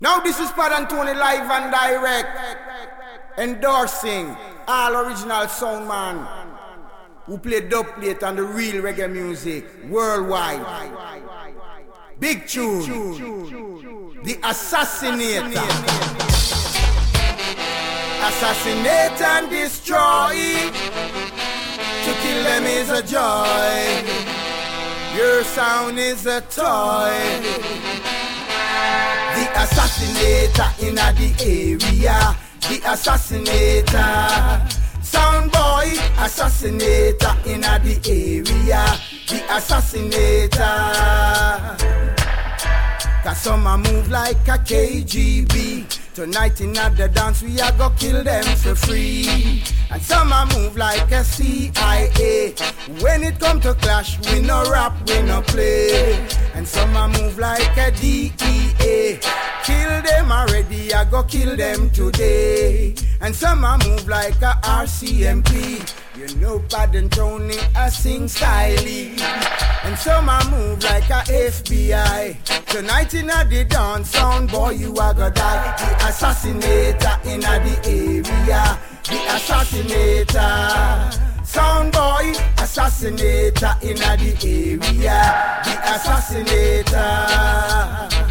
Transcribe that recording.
Now this is Pad and Tony live and direct, endorsing all original sound man who play dub plate and the real reggae music worldwide. Big tune, The Assassinator. Assassinate and destroy. To kill them is a joy. Your sound is a toy. The assassinator in the area. The assassinator. Sound boy, assassinator in the area. The assassinator. Cause some a move like a KGB. Tonight in the dance we a go kill them for free. And some a move like a CIA. When it come to clash, we no rap, we no play. And some a move like a DEA. Kill them already, I go kill them today. And some a move like a RCMP. You know Pad and Tony a sing styly. And some a move like a FBI. Tonight in the dance, sound boy, you a go die. The assassinator in the area. The assassinator. Sound boy, assassinator in the area. The assassinator.